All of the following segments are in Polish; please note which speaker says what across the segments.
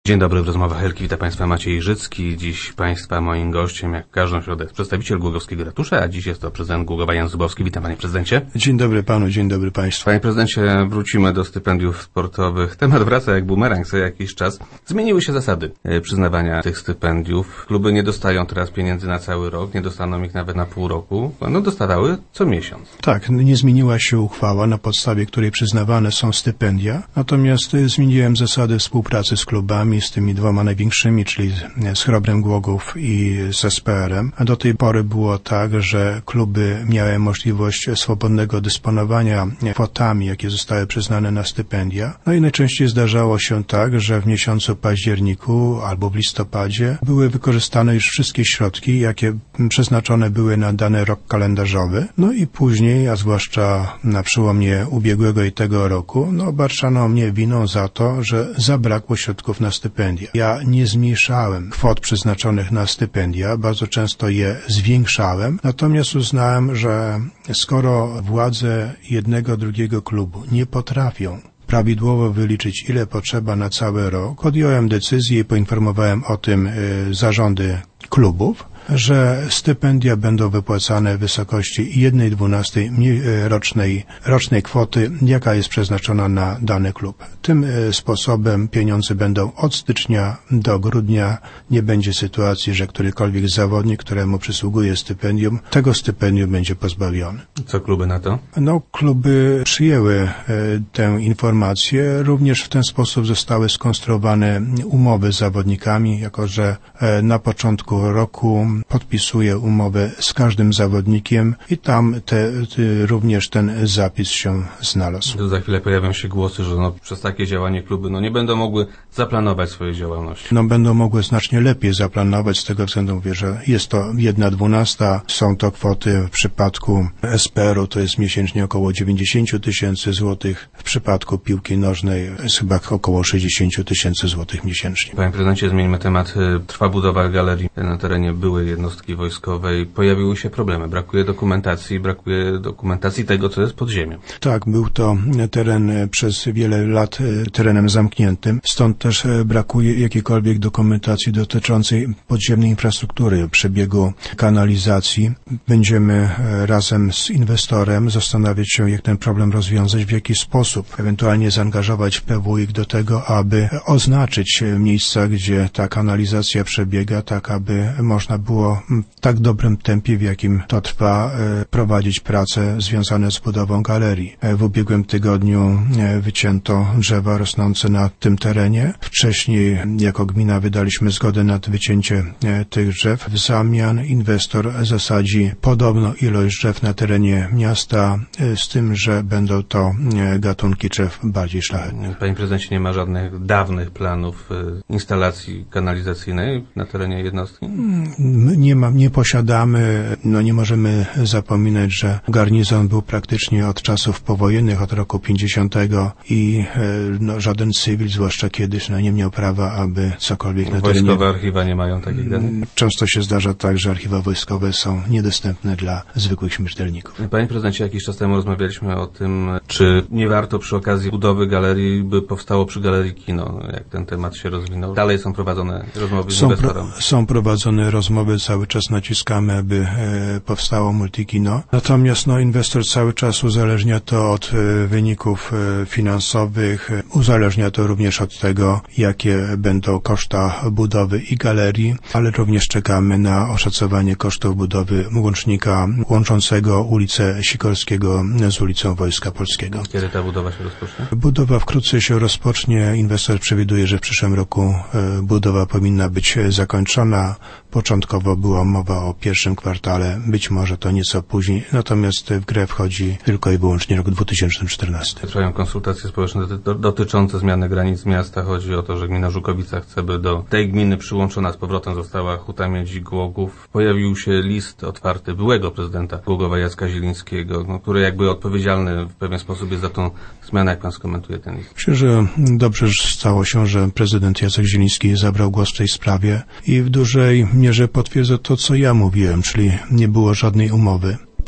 Speaker 1: Dzień dobry, w rozmowach Elki wita Państwa Maciej Życki. Dziś Państwa moim gościem, jak każdą środę, jest przedstawiciel głogowskiego ratusza, a dziś jest to prezydent Głogowa Jan Zubowski. Witam Panie Prezydencie.
Speaker 2: Dzień dobry Panu, dzień dobry Państwu.
Speaker 1: Panie Prezydencie, wrócimy do stypendiów sportowych. Temat wraca jak bumerang co jakiś czas. Zmieniły się zasady przyznawania tych stypendiów. Kluby nie dostają teraz pieniędzy na cały rok, nie dostaną ich nawet na pół roku. Będą dostawały co miesiąc.
Speaker 2: Tak, nie zmieniła się uchwała, na podstawie której przyznawane są stypendia. Natomiast zmieniłem zasady współpracy z klubami, z tymi dwoma największymi, czyli z Chrobrem Głogów i z SPR-em. A do tej pory było tak, że kluby miały możliwość swobodnego dysponowania kwotami, jakie zostały przyznane na stypendia. No i najczęściej zdarzało się tak, że w miesiącu październiku albo w listopadzie były wykorzystane już wszystkie środki, jakie przeznaczone były na dany rok kalendarzowy. No i później, a zwłaszcza na przełomie ubiegłego i tego roku, obarczano mnie winą za to, że zabrakło środków na stypendia. Ja nie zmniejszałem kwot przeznaczonych na stypendia, bardzo często je zwiększałem, natomiast uznałem, że skoro władze jednego, drugiego klubu nie potrafią prawidłowo wyliczyć, ile potrzeba na cały rok, podjąłem decyzję i poinformowałem o tym zarządy klubów, że stypendia będą wypłacane w wysokości 1/12 rocznej kwoty, jaka jest przeznaczona na dany klub. Tym sposobem pieniądze będą od stycznia do grudnia. Nie będzie sytuacji, że którykolwiek zawodnik, któremu przysługuje stypendium, tego stypendium będzie pozbawiony.
Speaker 1: Co kluby na to?
Speaker 2: Kluby przyjęły tę informację. Również w ten sposób zostały skonstruowane umowy z zawodnikami, jako że na początku roku podpisuje umowę z każdym zawodnikiem i tam również ten zapis się znalazł.
Speaker 1: To za chwilę pojawią się głosy, że przez takie działanie kluby nie będą mogły zaplanować swojej działalności.
Speaker 2: Będą mogły znacznie lepiej zaplanować, z tego względu mówię, że jest to 1/12. Są to kwoty w przypadku SPR-u to jest miesięcznie około 90 tysięcy złotych. W przypadku piłki nożnej jest chyba około 60 tysięcy złotych miesięcznie.
Speaker 1: Panie prezydencie, zmieńmy temat. Trwa budowa galerii na terenie byłej jednostki wojskowej. Pojawiły się problemy. Brakuje dokumentacji tego, co jest pod ziemią.
Speaker 2: Tak, był to teren przez wiele lat terenem zamkniętym. Stąd też brakuje jakiejkolwiek dokumentacji dotyczącej podziemnej infrastruktury, przebiegu kanalizacji. Będziemy razem z inwestorem zastanawiać się, jak ten problem rozwiązać, w jaki sposób ewentualnie zaangażować PWiK do tego, aby oznaczyć miejsca, gdzie ta kanalizacja przebiega, tak aby można było w tak dobrym tempie, w jakim to trwa, prowadzić prace związane z budową galerii. W ubiegłym tygodniu wycięto drzewa rosnące na tym terenie. Wcześniej jako gmina wydaliśmy zgodę na wycięcie tych drzew. W zamian inwestor zasadzi podobną ilość drzew na terenie miasta, z tym, że będą to gatunki drzew bardziej szlachetnych.
Speaker 1: Panie prezydencie, nie ma żadnych dawnych planów instalacji kanalizacyjnej na terenie jednostki?
Speaker 2: Nie posiadamy, nie możemy zapominać, że garnizon był praktycznie od czasów powojennych, od roku 50 i żaden cywil, zwłaszcza kiedyś, nie miał prawa, aby cokolwiek na terenie...
Speaker 1: Wojskowe archiwa nie mają takich danych?
Speaker 2: Często się zdarza tak, że archiwa wojskowe są niedostępne dla zwykłych śmiertelników.
Speaker 1: Panie prezydencie, jakiś czas temu rozmawialiśmy o tym, czy nie warto przy okazji budowy galerii, by powstało przy galerii kino, jak ten temat się rozwinął. Dalej są prowadzone rozmowy z inwestorem.
Speaker 2: Są prowadzone rozmowy, cały czas naciskamy, aby powstało multikino. Natomiast inwestor cały czas uzależnia to od wyników finansowych, uzależnia to również od tego, jakie będą koszta budowy i galerii, ale również czekamy na oszacowanie kosztów budowy łącznika łączącego ulicę Sikorskiego z ulicą Wojska Polskiego.
Speaker 1: Kiedy ta budowa się rozpocznie?
Speaker 2: Budowa wkrótce się rozpocznie. Inwestor przewiduje, że w przyszłym roku budowa powinna być zakończona. Początkowo była mowa o pierwszym kwartale, być może to nieco później, natomiast w grę wchodzi tylko i wyłącznie rok 2014.
Speaker 1: Trwają konsultacje społeczne dotyczące zmiany granic miasta. Chodzi o to, że gmina Żukowica chce, by do tej gminy przyłączona z powrotem została Huta Miedzi Głogów. Pojawił się list otwarty byłego prezydenta Głogowa Jacka Zielińskiego, który jakby odpowiedzialny w pewien sposób jest za tą zmianę. Jak pan skomentuje ten list?
Speaker 2: Myślę, że dobrze stało się, że prezydent Jacek Zieliński zabrał głos w tej sprawie i w dużej mierze potwierdza to, co ja mówiłem, czyli nie było żadnej umowy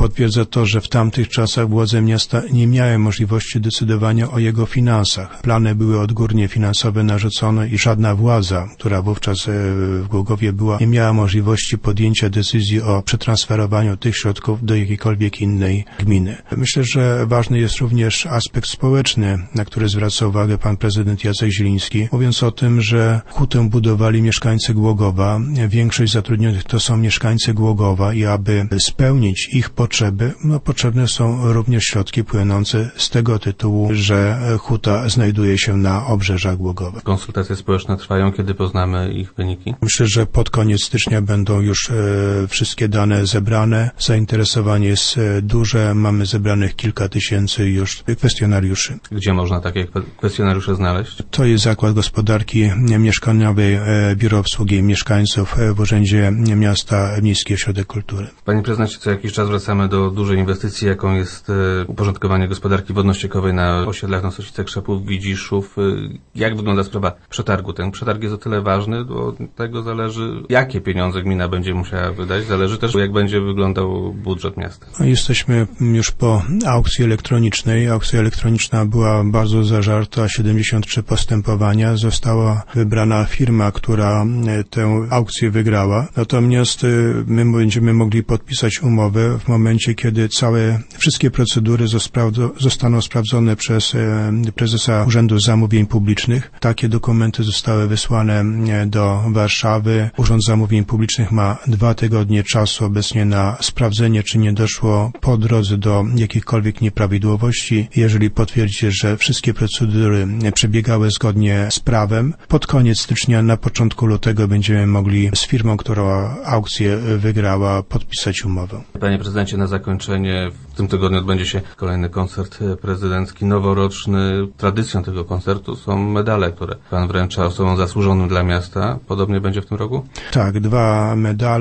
Speaker 2: potwierdza to, że w tamtych czasach władze miasta nie miały możliwości decydowania o jego finansach. Plany były odgórnie finansowe narzucone i żadna władza, która wówczas w Głogowie była, nie miała możliwości podjęcia decyzji o przetransferowaniu tych środków do jakiejkolwiek innej gminy. Myślę, że ważny jest również aspekt społeczny, na który zwraca uwagę pan prezydent Jacek Zieliński, mówiąc o tym, że hutę budowali mieszkańcy Głogowa. Większość zatrudnionych to są mieszkańcy Głogowa i aby spełnić ich potrzeby, potrzebne są również środki płynące z tego tytułu, że huta znajduje się na obrzeżach Głogowa.
Speaker 1: Konsultacje społeczne trwają, kiedy poznamy ich wyniki?
Speaker 2: Myślę, że pod koniec stycznia będą już wszystkie dane zebrane. Zainteresowanie jest duże. Mamy zebranych kilka tysięcy już kwestionariuszy.
Speaker 1: Gdzie można takie kwestionariusze znaleźć?
Speaker 2: To jest Zakład Gospodarki Mieszkaniowej, Biuro Obsługi Mieszkańców w Urzędzie Miasta Miejski Ośrodek Kultury.
Speaker 1: Panie prezydencie, co jakiś czas wracamy do dużej inwestycji, jaką jest uporządkowanie gospodarki wodno-ściekowej na osiedlach Nosocice, Krzepów, Widziszów. Jak wygląda sprawa przetargu? Ten przetarg jest o tyle ważny, bo od tego zależy, jakie pieniądze gmina będzie musiała wydać. Zależy też, jak będzie wyglądał budżet miasta.
Speaker 2: Jesteśmy już po aukcji elektronicznej. Aukcja elektroniczna była bardzo zażarta, 73 postępowania. Została wybrana firma, która tę aukcję wygrała. Natomiast my będziemy mogli podpisać umowę w momencie, kiedy wszystkie procedury zostaną sprawdzone przez prezesa Urzędu Zamówień Publicznych. Takie dokumenty zostały wysłane do Warszawy. Urząd Zamówień Publicznych ma 2 tygodnie czasu obecnie na sprawdzenie, czy nie doszło po drodze do jakichkolwiek nieprawidłowości. Jeżeli potwierdzi, że wszystkie procedury przebiegały zgodnie z prawem, pod koniec stycznia, na początku lutego będziemy mogli z firmą, która aukcję wygrała, podpisać umowę.
Speaker 1: Panie prezydencie, na zakończenie w tym tygodniu odbędzie się kolejny koncert prezydencki, noworoczny. Tradycją tego koncertu są medale, które pan wręcza osobom zasłużonym dla miasta. Podobnie będzie w tym roku?
Speaker 2: Tak, dwa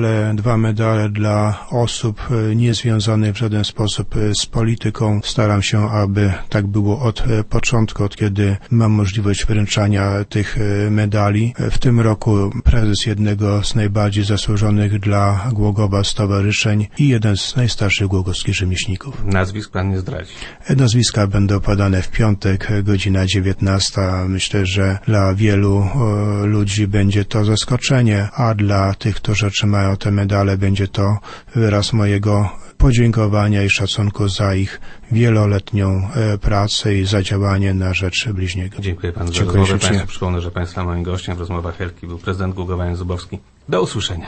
Speaker 2: medale dla osób niezwiązanych w żaden sposób z polityką. Staram się, aby tak było od początku, od kiedy mam możliwość wręczania tych medali. W tym roku prezes jednego z najbardziej zasłużonych dla Głogowa stowarzyszeń i jeden z najstarszych głogowskich rzemieślników.
Speaker 1: Nazwisk pan nie zdradzi.
Speaker 2: Nazwiska będą podane w piątek, godzina 19. Myślę, że dla wielu ludzi będzie to zaskoczenie, a dla tych, którzy otrzymają te medale, będzie to wyraz mojego podziękowania i szacunku za ich wieloletnią pracę i za działanie na rzecz bliźniego.
Speaker 1: Dziękuję panu za rozmowę. Państwu przypomnę, że państwa moim gościem w rozmowach Helki był prezydent Głogowa Jan Zubowski. Do usłyszenia.